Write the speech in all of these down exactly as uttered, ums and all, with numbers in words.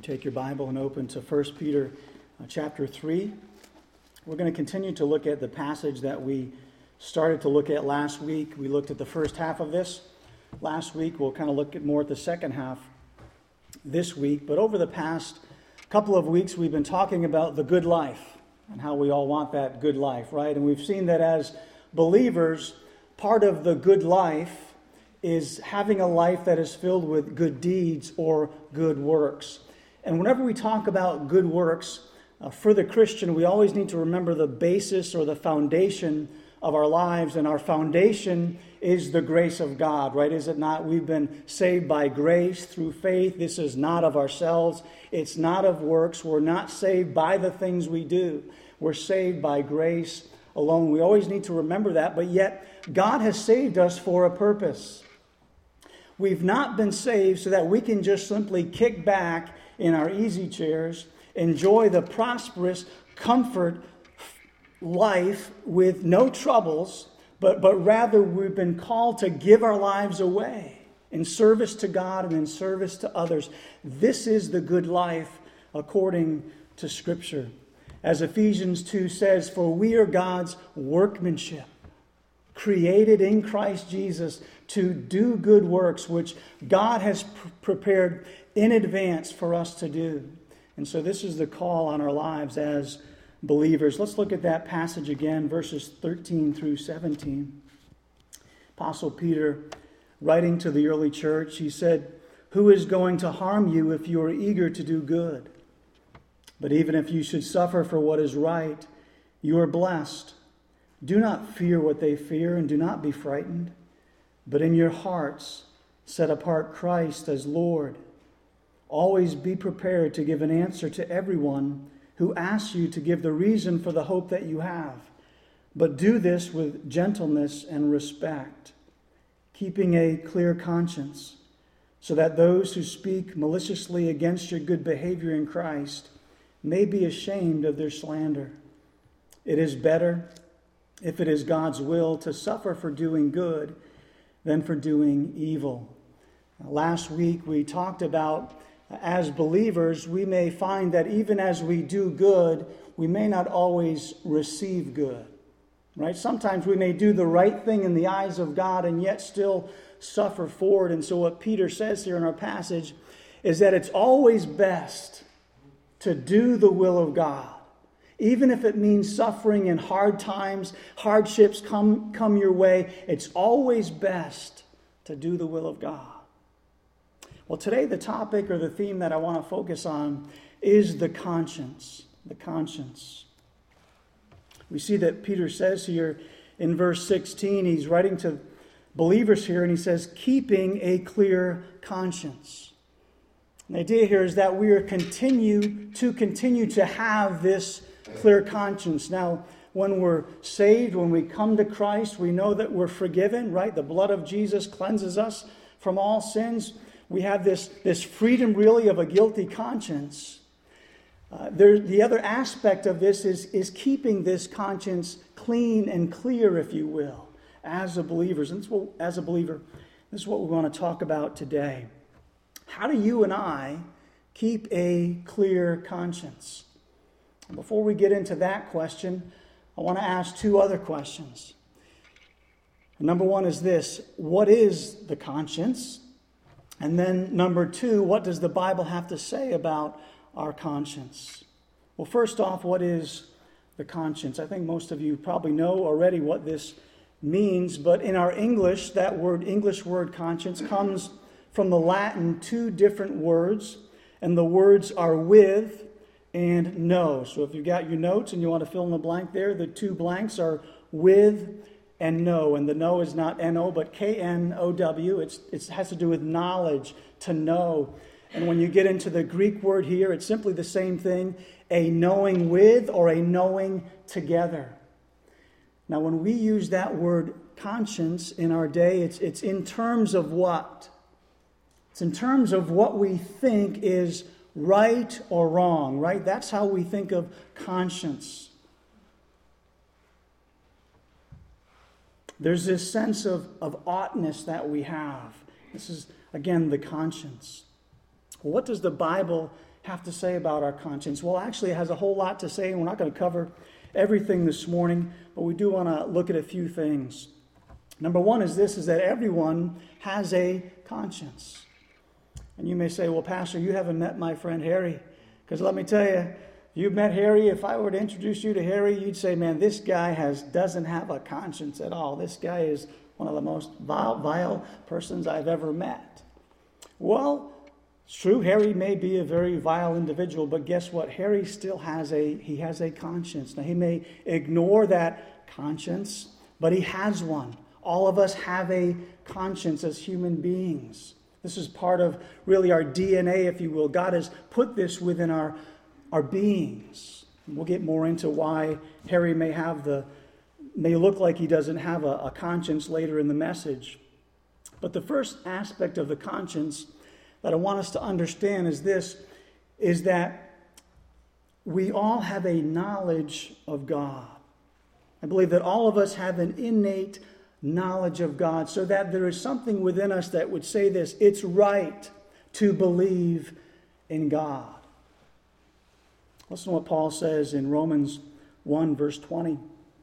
Take your Bible and open to First Peter uh, chapter three. We're going to continue to look at the passage that we started to look at last week. We looked at the first half of this last week. We'll kind of look at more at the second half this week. But over the past couple of weeks, we've been talking about the good life and how we all want that good life, right? And we've seen that as believers, part of the good life is having a life that is filled with good deeds or good works. And whenever we talk about good works, uh, for the Christian, we always need to remember the basis or the foundation of our lives. And our foundation is the grace of God, right? Is it not? We've been saved by grace through faith. This is not of ourselves. It's not of works. We're not saved by the things we do. We're saved by grace alone. We always need to remember that. But yet, God has saved us for a purpose. We've not been saved so that we can just simply kick back in our easy chairs, enjoy the prosperous comfort life with no troubles, but, but rather we've been called to give our lives away in service to God and in service to others. This is the good life according to Scripture. As Ephesians two says, for we are God's workmanship, created in Christ Jesus to do good works, which God has pr- prepared in advance for us to do. And so this is the call on our lives as believers. Let's look at that passage again, verses thirteen through seventeen. Apostle Peter, writing to the early church, he said, who is going to harm you if you are eager to do good? But even if you should suffer for what is right, you are blessed. Do not fear what they fear, and do not be frightened. But in your hearts, set apart Christ as Lord. Always be prepared to give an answer to everyone who asks you to give the reason for the hope that you have. But do this with gentleness and respect, keeping a clear conscience, so that those who speak maliciously against your good behavior in Christ may be ashamed of their slander. It is better, if it is God's will, to suffer for doing good than for doing evil. Last week we talked about, as believers, we may find that even as we do good, we may not always receive good. Right? Sometimes we may do the right thing in the eyes of God and yet still suffer for it. And so what Peter says here in our passage is that it's always best to do the will of God. Even if it means suffering and hard times, hardships come, come your way, it's always best to do the will of God. Well, today the topic or the theme that I want to focus on is the conscience. The conscience. We see that Peter says here in verse sixteen, he's writing to believers here, and he says, keeping a clear conscience. The idea here is that we are continue to continue to have this clear conscience. Now, when we're saved, when we come to Christ, we know that we're forgiven, right? The blood of Jesus cleanses us from all sins. We have this, this freedom, really, of a guilty conscience. Uh, there, the other aspect of this is, is keeping this conscience clean and clear, if you will, as a believers. And this is what, as a believer, this is what we want to talk about today. How do you and I keep a clear conscience? And before we get into that question, I want to ask two other questions. Number one is this: what is the conscience? And then number two, what does the Bible have to say about our conscience? Well, first off, what is the conscience? I think most of you probably know already what this means, but in our English, that word, English word conscience, comes from the Latin two different words, and the words are with and know. So if you've got your notes and you want to fill in the blank there, the two blanks are with and know. And the know is not N O, but K N O W. It's, it has to do with knowledge, to know. And when you get into the Greek word here, it's simply the same thing, a knowing with or a knowing together. Now, when we use that word conscience in our day, it's, it's in terms of what? It's in terms of what we think is right or wrong, right? That's how we think of conscience. There's this sense of, of oughtness that we have. This is, again, the conscience. What does the Bible have to say about our conscience? Well, actually, it has a whole lot to say, and we're not going to cover everything this morning, but we do want to look at a few things. Number one is this, is that everyone has a conscience. And you may say, well, Pastor, you haven't met my friend Harry. Because let me tell you, you've met Harry. If I were to introduce you to Harry, you'd say, man, this guy has doesn't have a conscience at all. This guy is one of the most vile, vile persons I've ever met. Well, it's true, Harry may be a very vile individual, but guess what? Harry still has a, he has a conscience. Now, he may ignore that conscience, but he has one. All of us have a conscience as human beings. This is part of really our D N A, if you will. God has put this within our, our beings. We'll get more into why Harry may have the, may look like he doesn't have a, a conscience later in the message. But the first aspect of the conscience that I want us to understand is this, is that we all have a knowledge of God. I believe that all of us have an innate knowledge of God, so that there is something within us that would say this: it's right to believe in God. Listen to what Paul says in Romans one, verse twenty.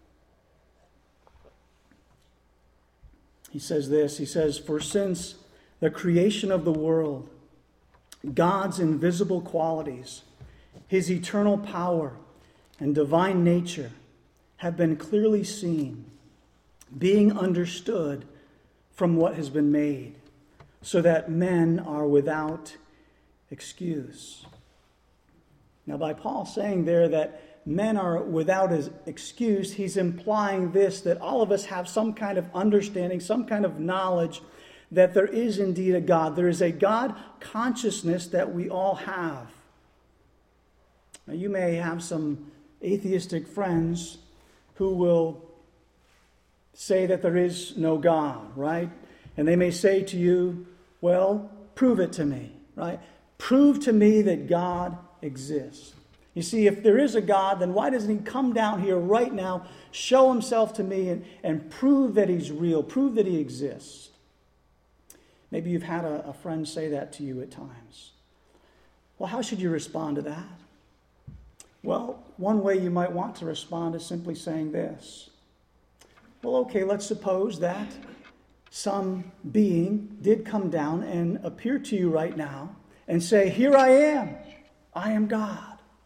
He says this, he says, "For since the creation of the world, God's invisible qualities, his eternal power and divine nature have been clearly seen, being understood from what has been made, so that men are without excuse." Now, by Paul saying there that men are without his excuse, he's implying this, that all of us have some kind of understanding, some kind of knowledge that there is indeed a God. There is a God consciousness that we all have. Now, you may have some atheistic friends who will say that there is no God, right? And they may say to you, well, prove it to me, right? Prove to me that God exists. You see, if there is a God, then why doesn't he come down here right now, show himself to me, and, and prove that he's real, prove that he exists? Maybe you've had a, a friend say that to you at times. Well, how should you respond to that? Well, one way you might want to respond is simply saying this. Well, okay, let's suppose that some being did come down and appear to you right now and say, here I am, I am God.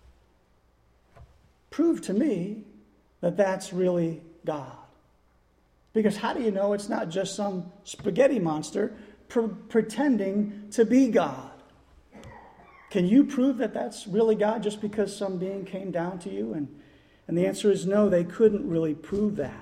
Prove to me that that's really God. Because how do you know it's not just some spaghetti monster pre- pretending to be God? Can you prove that that's really God just because some being came down to you? And, and the answer is no, they couldn't really prove that.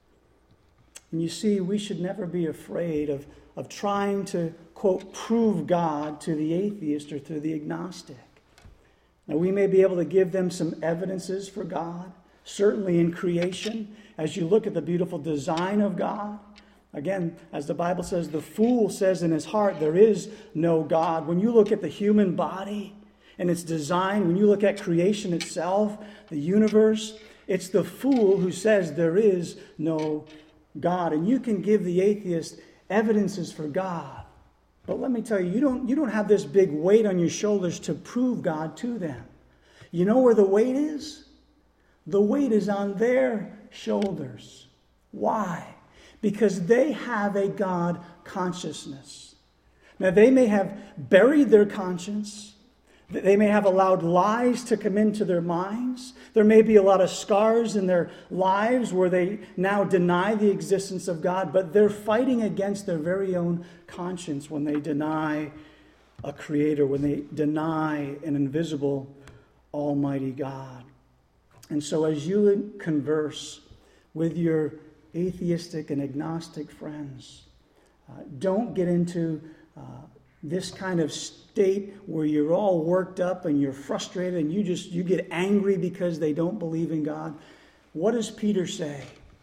And you see, we should never be afraid of, of trying to, quote, prove God to the atheist or to the agnostic. Now, we may be able to give them some evidences for God, certainly in creation, as you look at the beautiful design of God. Again, as the Bible says, the fool says in his heart, there is no God. When you look at the human body and its design, when you look at creation itself, the universe, it's the fool who says there is no God. And you can give the atheist evidences for God. But let me tell you, you don't, you don't have this big weight on your shoulders to prove God to them. You know where the weight is? The weight is on their shoulders. Why? Because they have a God consciousness. Now, they may have buried their conscience. They may have allowed lies to come into their minds. There may be a lot of scars in their lives where they now deny the existence of God, but they're fighting against their very own conscience when they deny a creator, when they deny an invisible, almighty God. And so as you converse with your atheistic and agnostic friends, uh, don't get into uh, this kind of state where you're all worked up and you're frustrated and you just you get angry because they don't believe in God. What does Peter say?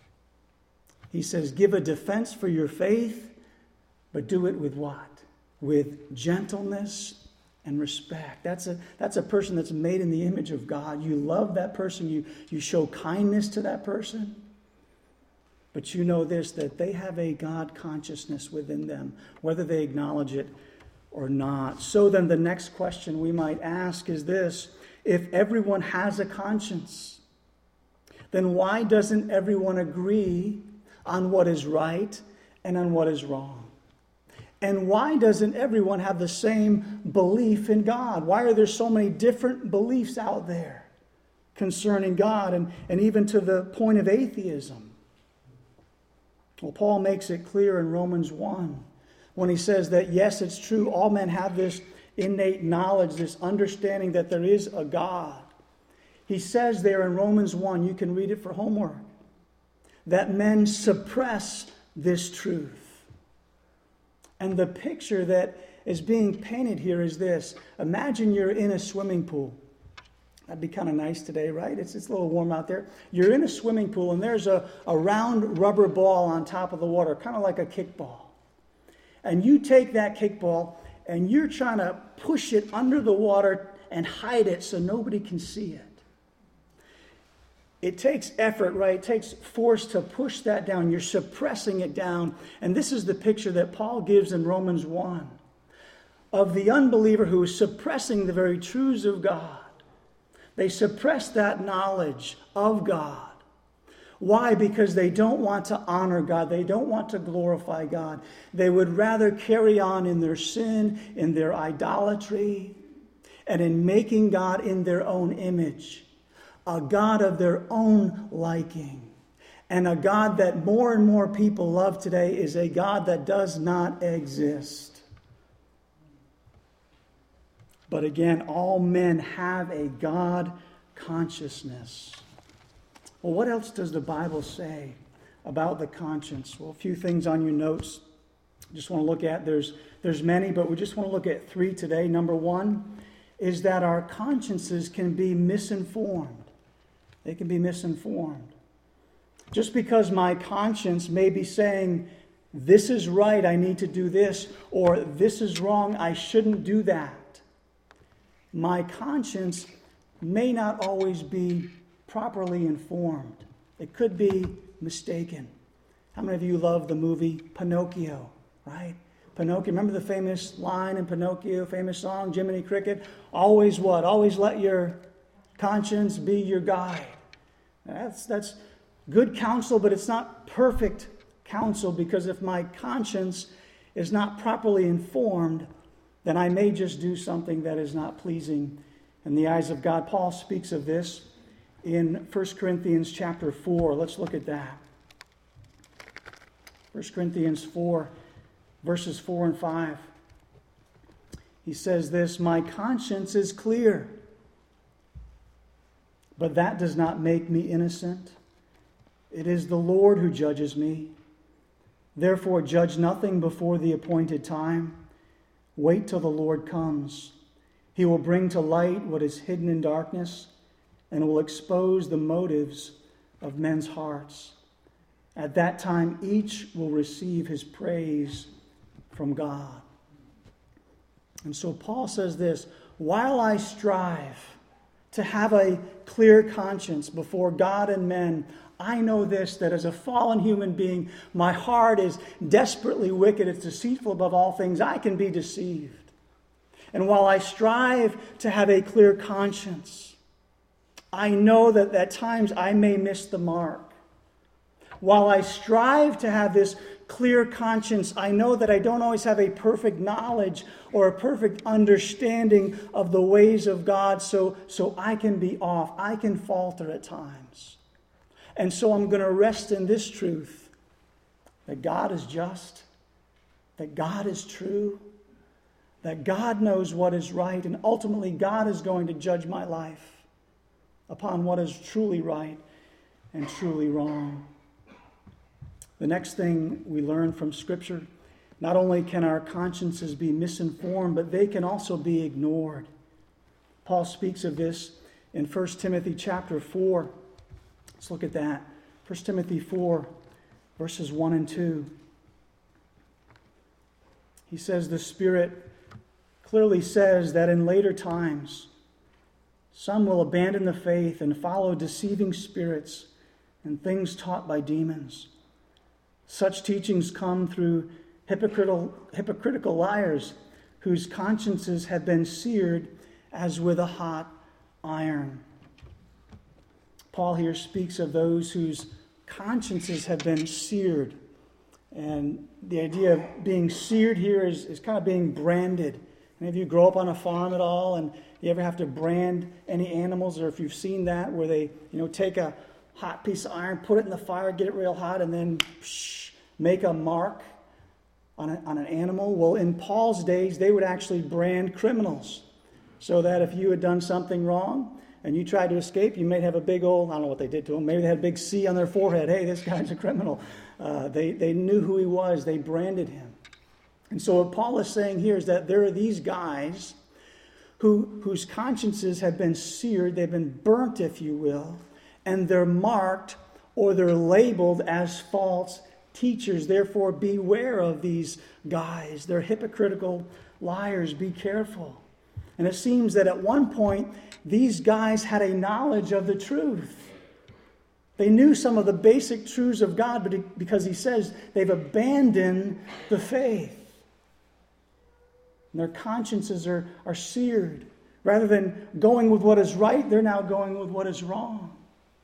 He says, give a defense for your faith, but do it with what? With gentleness and respect. That's a that's a person that's made in the image of God. You love that person. You, you show kindness to that person. But you know this, that they have a God consciousness within them, whether they acknowledge it or not. So then the next question we might ask is this: if everyone has a conscience, then why doesn't everyone agree on what is right and on what is wrong? And why doesn't everyone have the same belief in God? Why are there so many different beliefs out there concerning God, and, and even to the point of atheism? Well, Paul makes it clear in Romans one when he says that, yes, it's true, all men have this innate knowledge, this understanding that there is a God. He says there in Romans one, you can read it for homework, that men suppress this truth. And the picture that is being painted here is this. Imagine you're in a swimming pool. That'd be kind of nice today, right? It's, it's a little warm out there. You're in a swimming pool and there's a, a round rubber ball on top of the water, kind of like a kickball. And you take that kickball and you're trying to push it under the water and hide it so nobody can see it. It takes effort, right? It takes force to push that down. You're suppressing it down. And this is the picture that Paul gives in Romans one of the unbeliever who is suppressing the very truths of God. They suppress that knowledge of God. Why? Because they don't want to honor God. They don't want to glorify God. They would rather carry on in their sin, in their idolatry, and in making God in their own image, a God of their own liking. And a God that more and more people love today is a God that does not exist. But again, all men have a God consciousness. Well, what else does the Bible say about the conscience? Well, a few things on your notes. Just want to look at, there's, there's many, but we just want to look at three today. Number one is that our consciences can be misinformed. They can be misinformed. Just because my conscience may be saying, this is right, I need to do this, or this is wrong, I shouldn't do that, my conscience may not always be properly informed. It could be mistaken. How many of you love the movie Pinocchio, right? Pinocchio, remember the famous line in Pinocchio, famous song, Jiminy Cricket? Always what? Always let your conscience be your guide. That's, that's good counsel, but it's not perfect counsel, because if my conscience is not properly informed, then I may just do something that is not pleasing in the eyes of God. Paul speaks of this in First Corinthians chapter four. Let's look at that. First Corinthians four, verses four and five. He says this: my conscience is clear, but that does not make me innocent. It is the Lord who judges me. Therefore, judge nothing before the appointed time. Wait till the Lord comes. He will bring to light what is hidden in darkness, and will expose the motives of men's hearts. At that time, each will receive his praise from God. And so Paul says this: while I strive to have a clear conscience before God and men, I know this, that as a fallen human being, my heart is desperately wicked. It's deceitful above all things. I can be deceived. And while I strive to have a clear conscience, I know that at times I may miss the mark. While I strive to have this clear conscience, I know that I don't always have a perfect knowledge or a perfect understanding of the ways of God, so, so I can be off. I can falter at times. And so I'm going to rest in this truth, that God is just, that God is true, that God knows what is right, and ultimately God is going to judge my life upon what is truly right and truly wrong. The next thing we learn from Scripture, not only can our consciences be misinformed, but they can also be ignored. Paul speaks of this in First Timothy chapter four. Let's look at that. First Timothy four, verses one and two. He says, the Spirit clearly says that in later times, some will abandon the faith and follow deceiving spirits and things taught by demons. Such teachings come through hypocritical, hypocritical liars whose consciences have been seared as with a hot iron. Paul here speaks of those whose consciences have been seared. And the idea of being seared here is, is kind of being branded. Any of you grow up on a farm at all, and you ever have to brand any animals, or if you've seen that, where they, you know, take a hot piece of iron, put it in the fire, get it real hot, and then psh, make a mark on, a, on an animal? Well, in Paul's days, they would actually brand criminals, so that if you had done something wrong and you tried to escape, you may have a big old, I don't know what they did to them, maybe they had a big C on their forehead. Hey, this guy's a criminal. Uh, they, they knew who he was. They branded him. And so what Paul is saying here is that there are these guys who whose consciences have been seared, they've been burnt, if you will, and they're marked or they're labeled as false teachers. Therefore, beware of these guys. They're hypocritical liars. Be careful. And it seems that at one point, these guys had a knowledge of the truth. They knew some of the basic truths of God, but because he says they've abandoned the faith. And their consciences are, are seared. Rather than going with what is right, they're now going with what is wrong.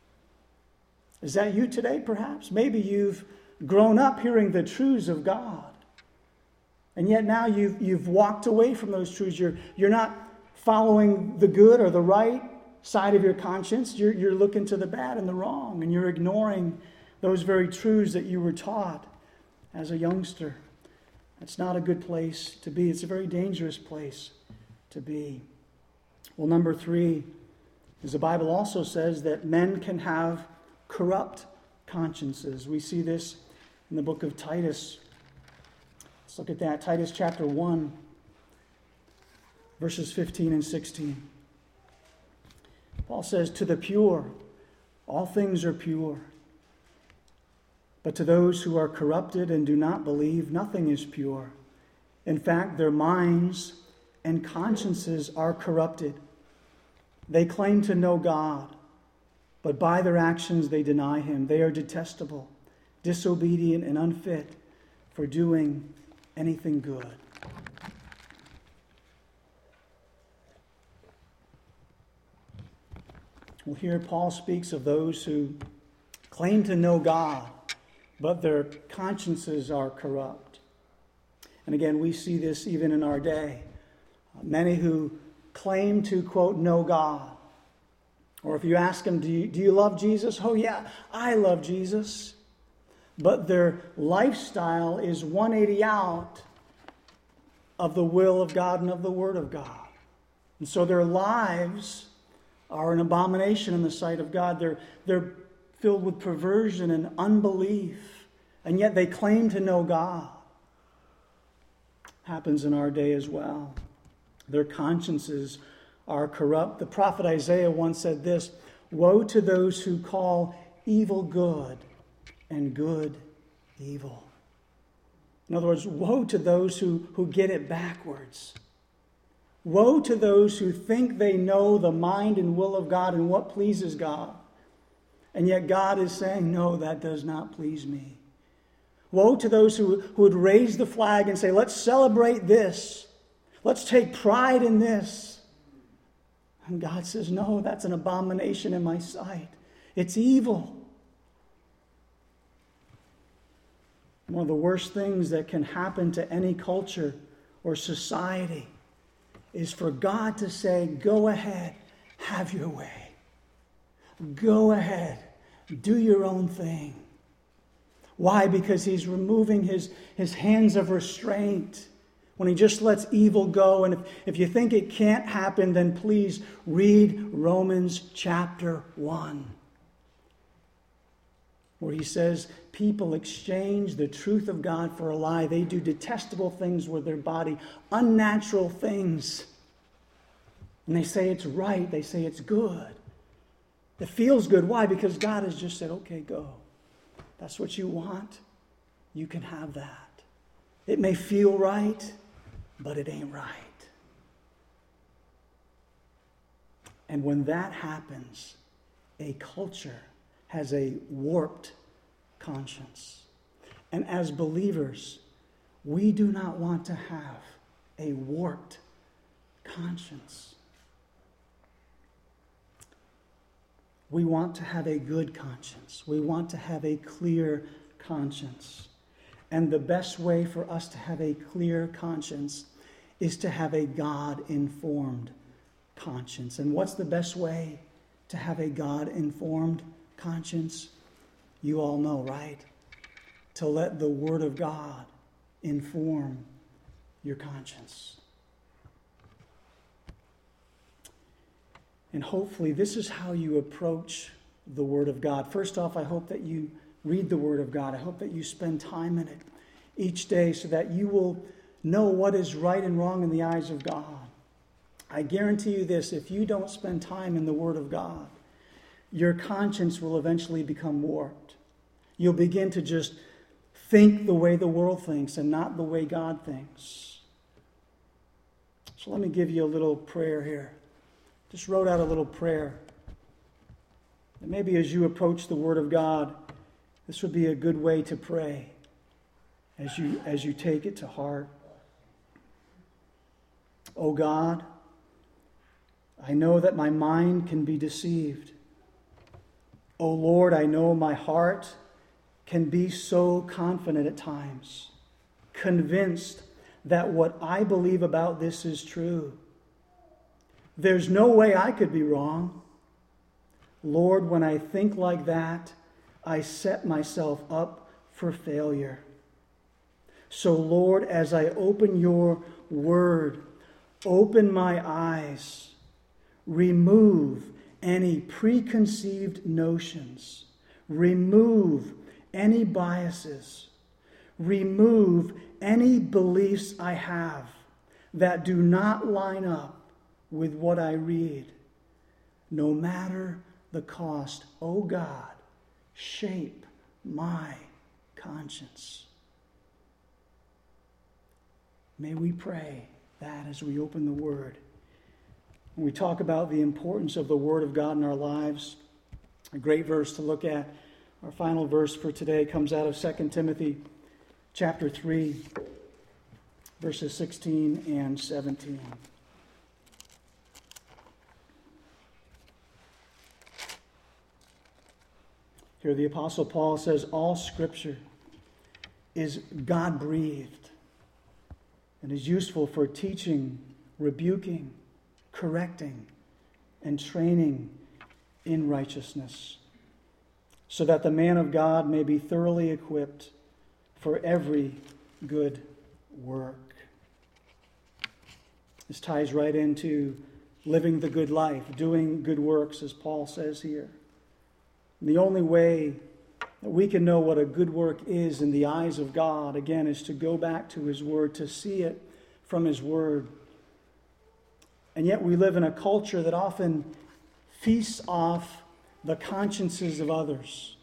Is that you today, perhaps? Maybe you've grown up hearing the truths of God. And yet now you've, you've walked away from those truths. You're, you're not following the good or the right side of your conscience. You're, you're looking to the bad and the wrong. And you're ignoring those very truths that you were taught as a youngster. It's not a good place to be. It's a very dangerous place to be. Well, number three is the Bible also says that men can have corrupt consciences. We see this in the book of Titus. Let's look at that. Titus chapter one, verses fifteen and sixteen. Paul says, "To the pure, all things are pure. But to those who are corrupted and do not believe, nothing is pure. In fact, their minds and consciences are corrupted. They claim to know God, but by their actions they deny him. They are detestable, disobedient, and unfit for doing anything good." Well, here Paul speaks of those who claim to know God, but their consciences are corrupt. And again, we see this even in our day. Many who claim to, quote, know God. Or if you ask them, do you, do you love Jesus? Oh, yeah, I love Jesus. But their lifestyle is one eighty out of the will of God and of the Word of God. And so their lives are an abomination in the sight of God. They're, they're filled with perversion and unbelief. And yet they claim to know God. Happens in our day as well. Their consciences are corrupt. The prophet Isaiah once said this, "Woe to those who call evil good and good evil." In other words, woe to those who, who get it backwards. Woe to those who think they know the mind and will of God and what pleases God. And yet God is saying, no, that does not please me. Woe to those who, who would raise the flag and say, let's celebrate this. Let's take pride in this. And God says, no, that's an abomination in my sight. It's evil. One of the worst things that can happen to any culture or society is for God to say, go ahead, have your way. Go ahead, do your own thing. Why? Because he's removing his, his hands of restraint when he just lets evil go. And if, if you think it can't happen, then please read Romans chapter one, where he says people exchange the truth of God for a lie. They do detestable things with their body, unnatural things. And they say it's right. They say it's good. It feels good. Why? Because God has just said, okay, go. That's what you want. You can have that. It may feel right, but it ain't right. And when that happens, a culture has a warped conscience. And as believers, we do not want to have a warped conscience. We want to have a good conscience. We want to have a clear conscience. And the best way for us to have a clear conscience is to have a God-informed conscience. And what's the best way to have a God-informed conscience? You all know, right? To let the Word of God inform your conscience. And hopefully this is how you approach the Word of God. First off, I hope that you read the Word of God. I hope that you spend time in it each day so that you will know what is right and wrong in the eyes of God. I guarantee you this, if you don't spend time in the Word of God, your conscience will eventually become warped. You'll begin to just think the way the world thinks and not the way God thinks. So let me give you a little prayer here. Just wrote out a little prayer. And maybe as you approach the Word of God, this would be a good way to pray as you, as you take it to heart. Oh God, I know that my mind can be deceived. Oh Lord, I know my heart can be so confident at times, convinced that what I believe about this is true. There's no way I could be wrong. Lord, when I think like that, I set myself up for failure. So Lord, as I open your word, open my eyes, remove any preconceived notions, remove any biases, remove any beliefs I have that do not line up with what I read, no matter the cost. Oh God, shape my conscience. May we pray that as we open the Word. When we talk about the importance of the Word of God in our lives, a great verse to look at, our final verse for today comes out of Second Timothy chapter three, verses sixteen and seventeen. Here the Apostle Paul says, all Scripture is God-breathed and is useful for teaching, rebuking, correcting, and training in righteousness, so that the man of God may be thoroughly equipped for every good work. This ties right into living the good life, doing good works, as Paul says here. And the only way that we can know what a good work is in the eyes of God, again, is to go back to His Word, to see it from His Word. And yet we live in a culture that often feasts off the consciences of others.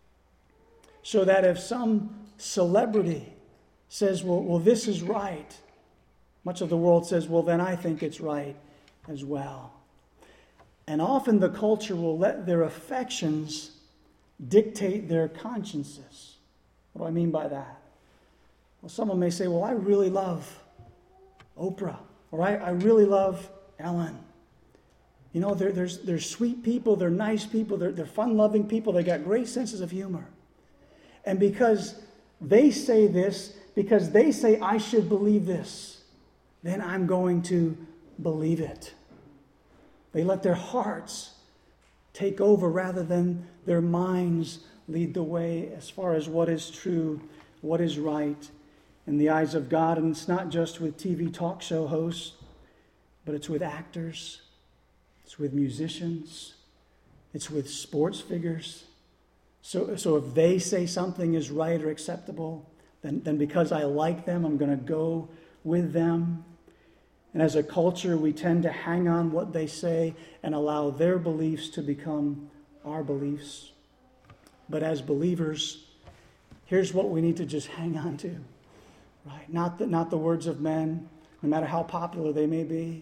So that if some celebrity says, well, well, this is right, much of the world says, well, then I think it's right as well. And often the culture will let their affections dictate their consciences. What do I mean by that? Well, someone may say, well, I really love Oprah, or I, I really love Ellen. You know, they're, they're, they're sweet people, they're nice people, they're, they're fun-loving people, they got great senses of humor. And because they say this, because they say I should believe this, then I'm going to believe it. They let their hearts take over rather than their minds lead the way as far as what is true, what is right in the eyes of God. And it's not just with T V talk show hosts, but it's with actors, it's with musicians, it's with sports figures. So, so if they say something is right or acceptable, then, then because I like them, I'm going to go with them. And as a culture, we tend to hang on what they say and allow their beliefs to become our beliefs. But as believers, here's what we need to just hang on to, right? Not the, not the words of men, no matter how popular they may be,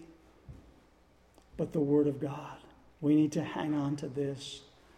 but the Word of God. We need to hang on to this.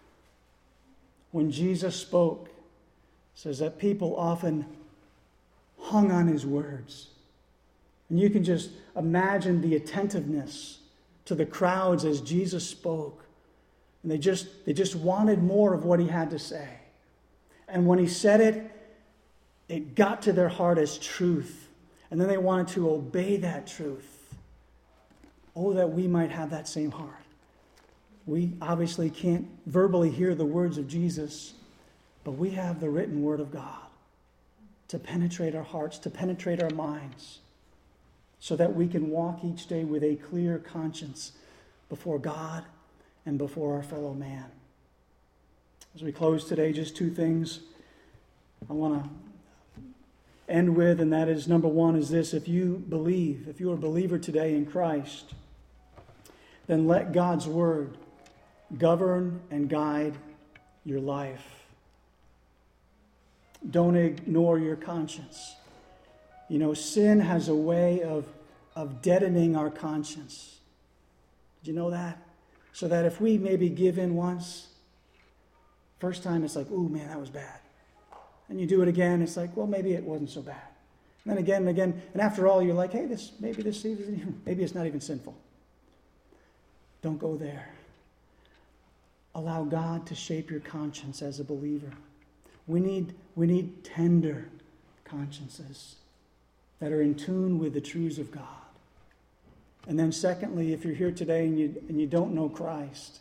When Jesus spoke, it says that people often hung on His words. And you can just imagine the attentiveness to the crowds as Jesus spoke. And they just, they just wanted more of what he had to say. And when he said it, it got to their heart as truth. And then they wanted to obey that truth. Oh, that we might have that same heart. We obviously can't verbally hear the words of Jesus, but we have the written word of God to penetrate our hearts, to penetrate our minds, so that we can walk each day with a clear conscience before God and before our fellow man. As we close today, just two things I want to end with, and that is, number one is this: if you believe, if you're a believer today in Christ, then let God's word govern and guide your life. Don't ignore your conscience. You know, sin has a way of, of deadening our conscience. Did you know that? So that if we maybe give in once, first time it's like, ooh, man, that was bad. And you do it again, it's like, well, maybe it wasn't so bad. And then again and again, and after all, you're like, hey, this maybe this isn't even, maybe it's not even sinful. Don't go there. Allow God to shape your conscience as a believer. We need, we need tender consciences that are in tune with the truths of God. And then secondly, if you're here today and you, and you don't know Christ,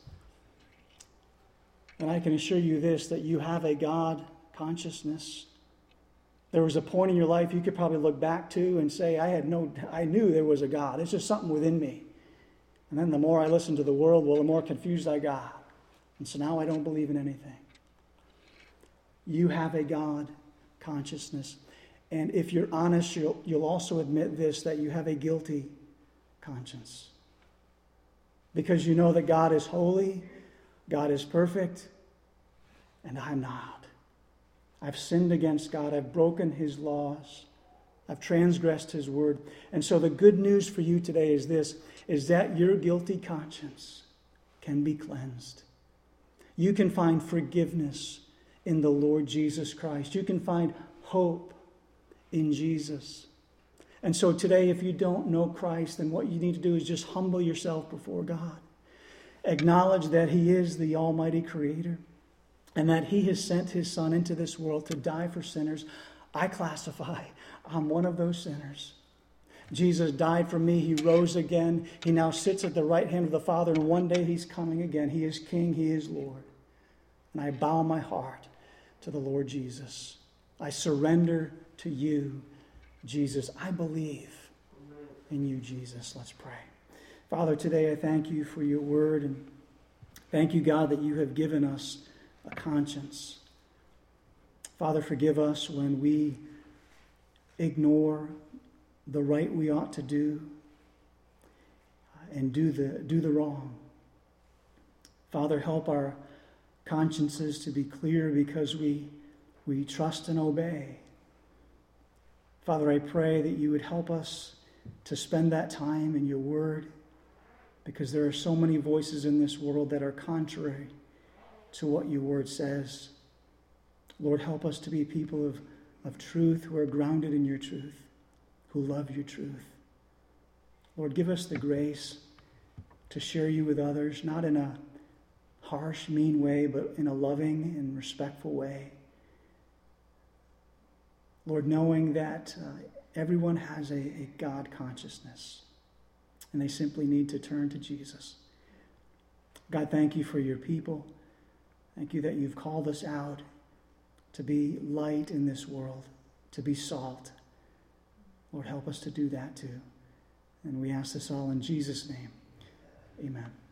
then I can assure you this, that you have a God consciousness. There was a point in your life you could probably look back to and say, I had no, I knew there was a God. It's just something within me. And then the more I listened to the world, well, the more confused I got. And so now I don't believe in anything. You have a God consciousness. And if you're honest, you'll, you'll also admit this, that you have a guilty conscience. Because you know that God is holy, God is perfect, and I'm not. I've sinned against God. I've broken his laws. I've transgressed his word. And so the good news for you today is this, is that your guilty conscience can be cleansed. You can find forgiveness in the Lord Jesus Christ. You can find hope in Jesus. And so today, if you don't know Christ, then what you need to do is just humble yourself before God. Acknowledge that he is the Almighty Creator and that he has sent his Son into this world to die for sinners. I classify, I'm one of those sinners. Jesus died for me. He rose again. He now sits at the right hand of the Father, and one day he's coming again. He is King. He is Lord. And I bow my heart to the Lord Jesus. I surrender to you, Jesus. I believe in you, Jesus. Let's pray. Father, today I thank you for your word, and thank you, God, that you have given us a conscience. Father, forgive us when we ignore the right we ought to do and do the, do the wrong. Father, help our consciences to be clear because we, we trust and obey. Father, I pray that you would help us to spend that time in your word, because there are so many voices in this world that are contrary to what your word says. Lord, help us to be people of, of truth who are grounded in your truth, who love your truth. Lord, give us the grace to share you with others, not in a harsh, mean way, but in a loving and respectful way. Lord, knowing that uh, everyone has a, a God consciousness, and they simply need to turn to Jesus. God, thank you for your people. Thank you that you've called us out to be light in this world, to be salt. Lord, help us to do that too. And we ask this all in Jesus' name. Amen.